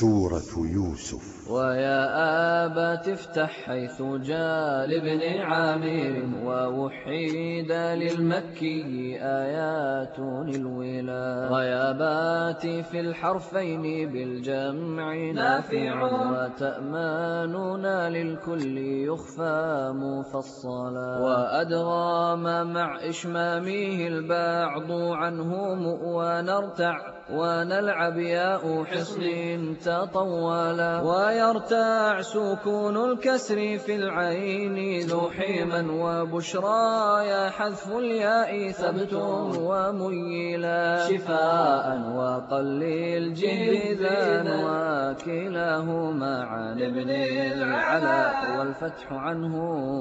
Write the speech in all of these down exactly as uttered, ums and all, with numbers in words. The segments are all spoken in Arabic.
سورة يوسف. ويا آبت افتح حيث جاء لابن عامر ووحيد للمكي آيات الولا. ويا باتي في الحرفين بالجمع نافع وتأماننا للكل يخفى مفصلا. وأدغام مع إشمامه البعض عنهم ونرتع ونلعب ياء حصن تطولا. ويرتاع سكون الكسر في العين ذو حيما وبشرى يا حذف الياء ثبت وميلا. شفاء وقليل جهدا وكلاهما عن ابن العلاء والفتح عنه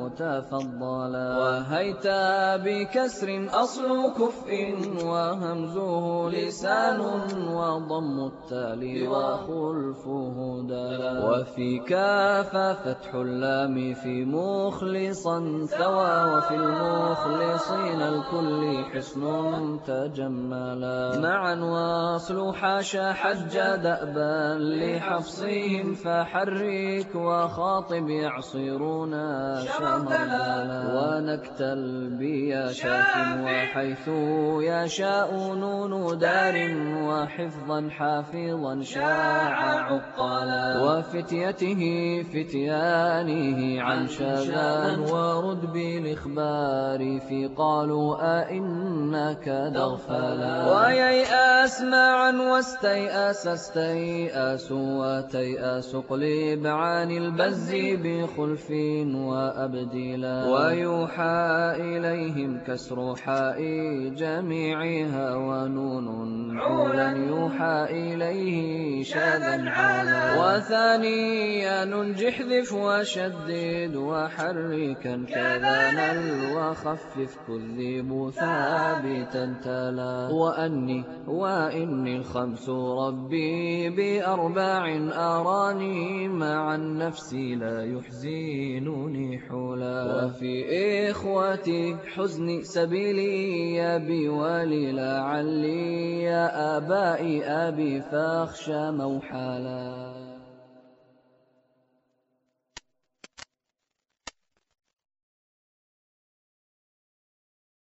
تفضلا. وهيتا بكسر أصل كفء وهمزه لسان وضم التالي وخلفه دلا. وفي كاف فتح اللام في مخلصا ثوى وفي المخلصين الكل حسن تجملا. معا واصل حاشا حج دأبا لحفصهم فحرك وخاطب يعصرون شمردلا. ونكتل بيا شاك وحيث يشاء نون دار وحفظا حافظا شاع عقلا. وفتيته فتيانه عن شذان ورد بالإخبار في قالوا أئنك دغفلا. وييأس معا واستيأس استيأس وتيأس قلب عن البز بخلف وأبدلا. ويوحى إليهم كسر حاء جميعها ونون عولا يوحى إليه شاذا عالا. وثانيا ننجح ذف وشدد وحركا كذا نل وخفف كذب ثابتا تلا. وأني وإني الخمس ربي بأربع أراني مع النفس لا يحزنني حلا. وفي إخوتي حزن سبيلي يا بي ولي لعلي يا آبائي أبي فاخشى موحلا.